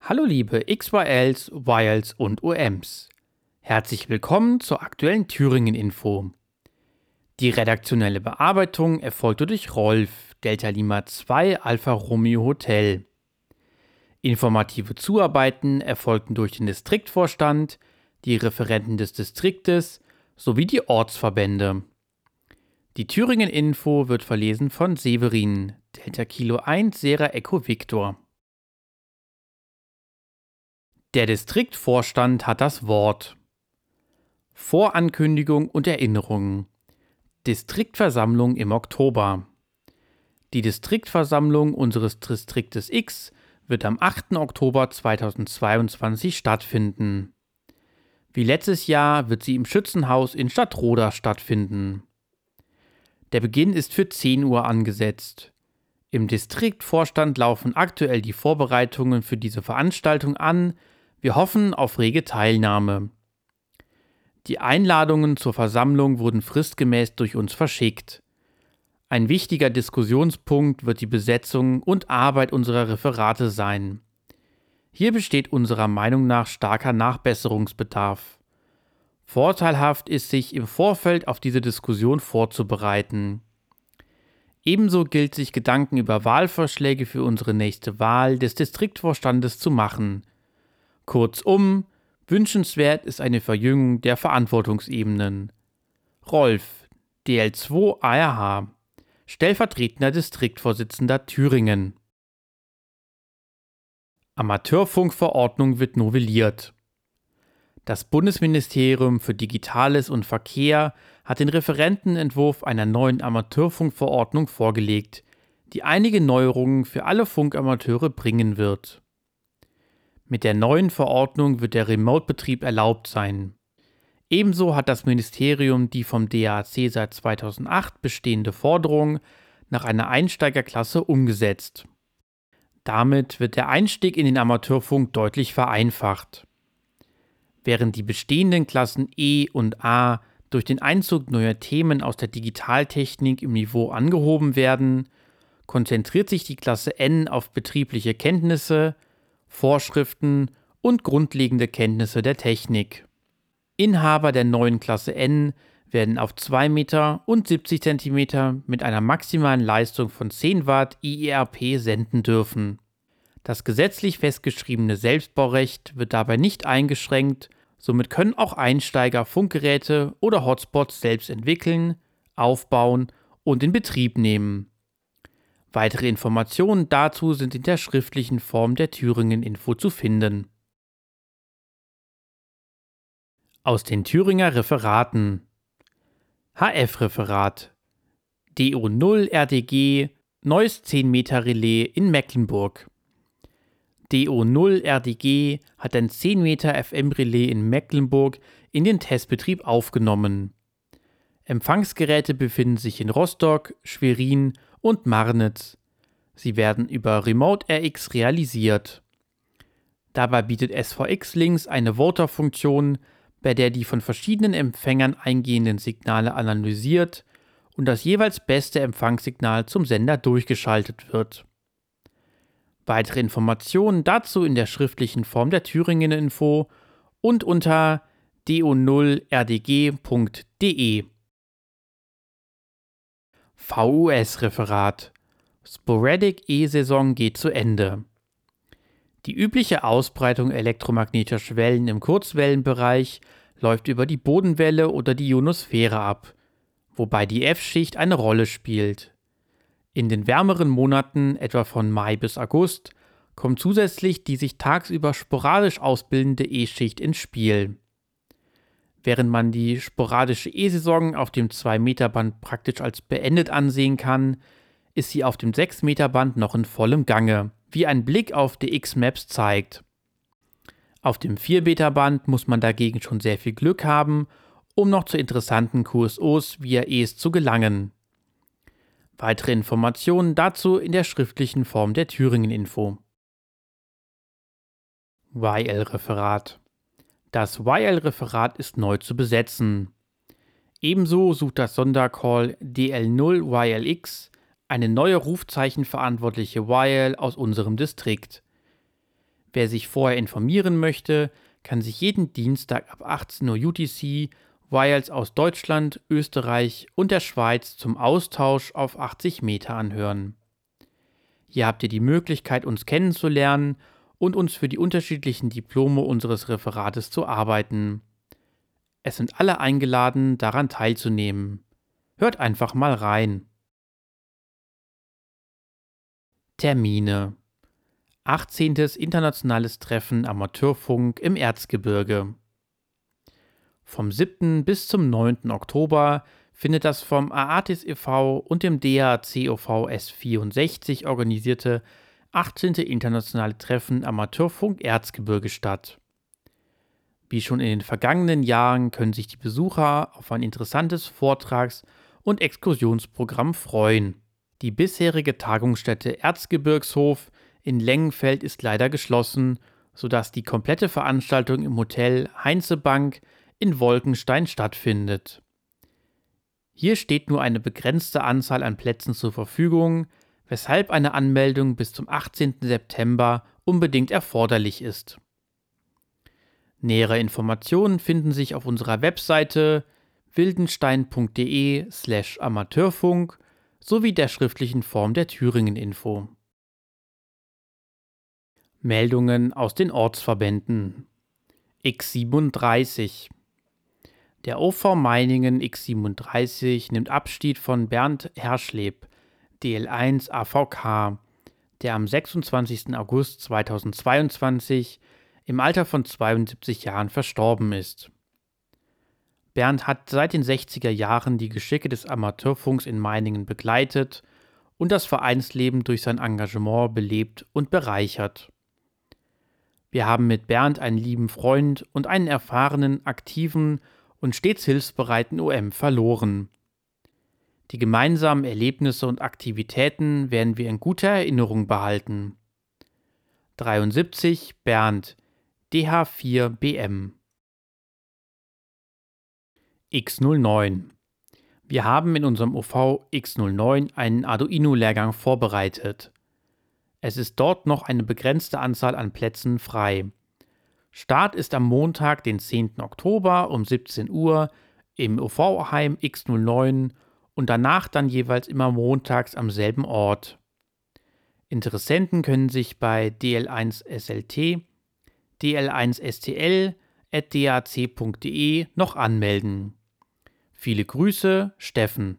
Hallo liebe XYLs, YLs und OMs. Herzlich willkommen zur aktuellen Thüringen-Info. Die redaktionelle Bearbeitung erfolgte durch Rolf, Delta Lima 2 Alpha Romeo Hotel. Informative Zuarbeiten erfolgten durch den Distriktvorstand, die Referenten des Distriktes sowie die Ortsverbände. Die Thüringen-Info wird verlesen von Severin, Delta Kilo 1 Sierra Echo Victor. Der Distriktvorstand hat das Wort. Vorankündigung und Erinnerungen. Distriktversammlung im Oktober. Die Distriktversammlung unseres Distriktes X wird am 8. Oktober 2022 stattfinden. Wie letztes Jahr wird sie im Schützenhaus in Stadtroda stattfinden. Der Beginn ist für 10 Uhr angesetzt. Im Distriktvorstand laufen aktuell die Vorbereitungen für diese Veranstaltung an. Wir hoffen auf rege Teilnahme. Die Einladungen zur Versammlung wurden fristgemäß durch uns verschickt. Ein wichtiger Diskussionspunkt wird die Besetzung und Arbeit unserer Referate sein. Hier besteht unserer Meinung nach starker Nachbesserungsbedarf. Vorteilhaft ist, sich im Vorfeld auf diese Diskussion vorzubereiten. Ebenso gilt sich Gedanken über Wahlvorschläge für unsere nächste Wahl des Distriktvorstandes zu machen. Kurzum, wünschenswert ist eine Verjüngung der Verantwortungsebenen. Rolf, DL2 ARH, stellvertretender Distriktvorsitzender Thüringen. Amateurfunkverordnung wird novelliert. Das Bundesministerium für Digitales und Verkehr hat den Referentenentwurf einer neuen Amateurfunkverordnung vorgelegt, die einige Neuerungen für alle Funkamateure bringen wird. Mit der neuen Verordnung wird der Remote-Betrieb erlaubt sein. Ebenso hat das Ministerium die vom DAAC seit 2008 bestehende Forderung nach einer Einsteigerklasse umgesetzt. Damit wird der Einstieg in den Amateurfunk deutlich vereinfacht. Während die bestehenden Klassen E und A durch den Einzug neuer Themen aus der Digitaltechnik im Niveau angehoben werden, konzentriert sich die Klasse N auf betriebliche Kenntnisse, Vorschriften und grundlegende Kenntnisse der Technik. Inhaber der neuen Klasse N werden auf 2 Meter und 70 Zentimeter mit einer maximalen Leistung von 10 Watt IERP senden dürfen. Das gesetzlich festgeschriebene Selbstbaurecht wird dabei nicht eingeschränkt, somit können auch Einsteiger Funkgeräte oder Hotspots selbst entwickeln, aufbauen und in Betrieb nehmen. Weitere Informationen dazu sind in der schriftlichen Form der Thüringen-Info zu finden. Aus den Thüringer Referaten: HF-Referat DO0 RDG Neues 10-Meter-Relais in Mecklenburg. DO0 RDG hat ein 10 Meter FM-Relais in Mecklenburg in den Testbetrieb aufgenommen. Empfangsgeräte befinden sich in Rostock, Schwerin und Marnitz. Sie werden über Remote RX realisiert. Dabei bietet SVX Links eine Voter-Funktion, bei der die von verschiedenen Empfängern eingehenden Signale analysiert und das jeweils beste Empfangssignal zum Sender durchgeschaltet wird. Weitere Informationen dazu in der schriftlichen Form der Thüringen-Info und unter do0rdg.de. VUS-Referat Sporadic E-Saison geht zu Ende. Die übliche Ausbreitung elektromagnetischer Wellen im Kurzwellenbereich läuft über die Bodenwelle oder die Ionosphäre ab, wobei die F-Schicht eine Rolle spielt. In den wärmeren Monaten, etwa von Mai bis August, kommt zusätzlich die sich tagsüber sporadisch ausbildende E-Schicht ins Spiel. Während man die sporadische E-Saison auf dem 2-Meter-Band praktisch als beendet ansehen kann, ist sie auf dem 6-Meter-Band noch in vollem Gange, wie ein Blick auf die X-Maps zeigt. Auf dem 4-Meter-Band muss man dagegen schon sehr viel Glück haben, um noch zu interessanten QSOs via ES zu gelangen. Weitere Informationen dazu in der schriftlichen Form der Thüringen-Info. YL-Referat. Das YL-Referat ist neu zu besetzen. Ebenso sucht das Sondercall DL0YLX eine neue Rufzeichenverantwortliche YL aus unserem Distrikt. Wer sich vorher informieren möchte, kann sich jeden Dienstag ab 18 Uhr UTC Wiles aus Deutschland, Österreich und der Schweiz zum Austausch auf 80 Meter anhören. Hier habt ihr die Möglichkeit, uns kennenzulernen und uns für die unterschiedlichen Diplome unseres Referates zu arbeiten. Es sind alle eingeladen, daran teilzunehmen. Hört einfach mal rein. Termine: 18. Internationales Treffen Amateurfunk im Erzgebirge. Vom 7. bis zum 9. Oktober findet das vom AATIS e.V. und dem DAC-OV S64 organisierte 18. Internationale Treffen Amateurfunk Erzgebirge statt. Wie schon in den vergangenen Jahren können sich die Besucher auf ein interessantes Vortrags- und Exkursionsprogramm freuen. Die bisherige Tagungsstätte Erzgebirgshof in Lengenfeld ist leider geschlossen, sodass die komplette Veranstaltung im Hotel Heinzebank in Wolkenstein stattfindet. Hier steht nur eine begrenzte Anzahl an Plätzen zur Verfügung, weshalb eine Anmeldung bis zum 18. September unbedingt erforderlich ist. Nähere Informationen finden sich auf unserer Webseite wildenstein.de/Amateurfunk sowie der schriftlichen Form der Thüringen-Info. Meldungen aus den Ortsverbänden. X37. Der OV Meiningen X37 nimmt Abschied von Bernd Herschleb, DL1 AVK, der am 26. August 2022 im Alter von 72 Jahren verstorben ist. Bernd hat seit den 60er Jahren die Geschicke des Amateurfunks in Meiningen begleitet und das Vereinsleben durch sein Engagement belebt und bereichert. Wir haben mit Bernd einen lieben Freund und einen erfahrenen, aktiven und stets hilfsbereiten OM verloren. Die gemeinsamen Erlebnisse und Aktivitäten werden wir in guter Erinnerung behalten. 73 Bernd, DH4BM. X09. Wir haben in unserem OV X09 einen Arduino-Lehrgang vorbereitet. Es ist dort noch eine begrenzte Anzahl an Plätzen frei. Start ist am Montag, den 10. Oktober um 17 Uhr im OV-Heim X09 und danach dann jeweils immer montags am selben Ort. Interessenten können sich bei DL1SLT, dl1stl@dac.de noch anmelden. Viele Grüße, Steffen.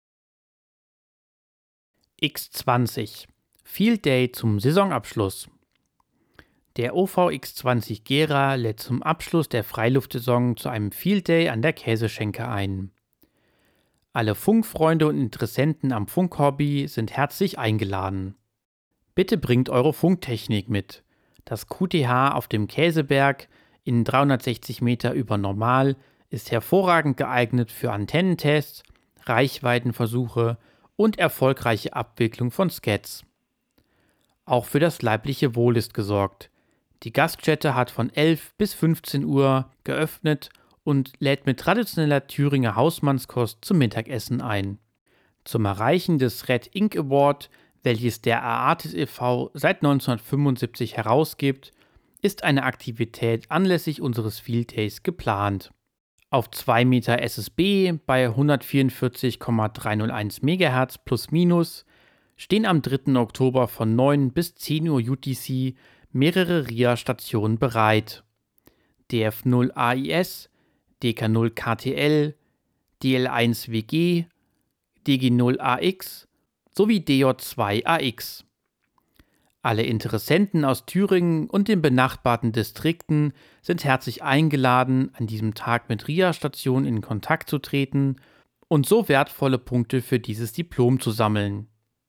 X20. Field Day zum Saisonabschluss. Der OV X20 Gera lädt zum Abschluss der Freiluftsaison zu einem Field Day an der Käseschenke ein. Alle Funkfreunde und Interessenten am Funkhobby sind herzlich eingeladen. Bitte bringt eure Funktechnik mit. Das QTH auf dem Käseberg in 360 Meter über Normal ist hervorragend geeignet für Antennentests, Reichweitenversuche und erfolgreiche Abwicklung von Scats. Auch für das leibliche Wohl ist gesorgt. Die Gaststätte hat von 11 bis 15 Uhr geöffnet und lädt mit traditioneller Thüringer Hausmannskost zum Mittagessen ein. Zum Erreichen des Red Ink Award, welches der AATIS e.V. seit 1975 herausgibt, ist eine Aktivität anlässlich unseres Field Days geplant. Auf 2 Meter SSB bei 144,301 MHz plus minus stehen am 3. Oktober von 9 bis 10 Uhr UTC mehrere RIA-Stationen bereit. DF0 AIS, DK0 KTL, DL1 WG, DG0 AX sowie DJ2 AX. Alle Interessenten aus Thüringen und den benachbarten Distrikten sind herzlich eingeladen, an diesem Tag mit RIA-Stationen in Kontakt zu treten und so wertvolle Punkte für dieses Diplom zu sammeln.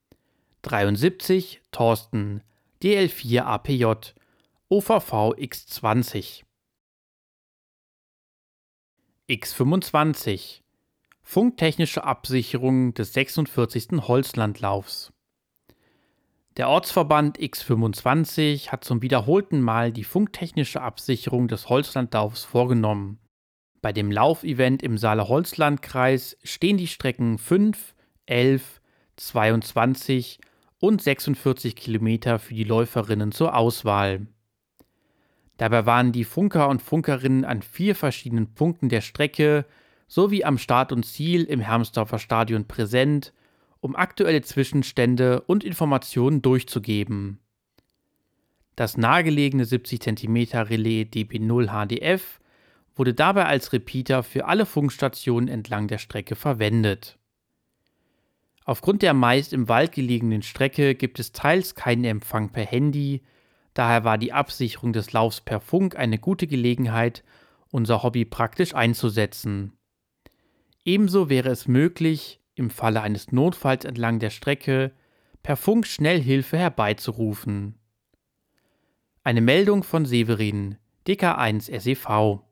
73 Thorsten, DL4 APJ, OVV X20. X25. Funktechnische Absicherung des 46. Holzlandlaufs. Der Ortsverband X25 hat zum wiederholten Mal die funktechnische Absicherung des Holzlandlaufs vorgenommen. Bei dem Laufevent im Saale-Holzland-Kreis stehen die Strecken 5, 11, 22 und 46 Kilometer für die Läuferinnen zur Auswahl. Dabei waren die Funker und Funkerinnen an 4 verschiedenen Punkten der Strecke sowie am Start und Ziel im Hermsdorfer Stadion präsent, um aktuelle Zwischenstände und Informationen durchzugeben. Das nahegelegene 70 cm Relais DB0 HDF wurde dabei als Repeater für alle Funkstationen entlang der Strecke verwendet. Aufgrund der meist im Wald gelegenen Strecke gibt es teils keinen Empfang per Handy, daher war die Absicherung des Laufs per Funk eine gute Gelegenheit, unser Hobby praktisch einzusetzen. Ebenso wäre es möglich, im Falle eines Notfalls entlang der Strecke per Funk schnell Hilfe herbeizurufen. Eine Meldung von Severin, DK1 SEV.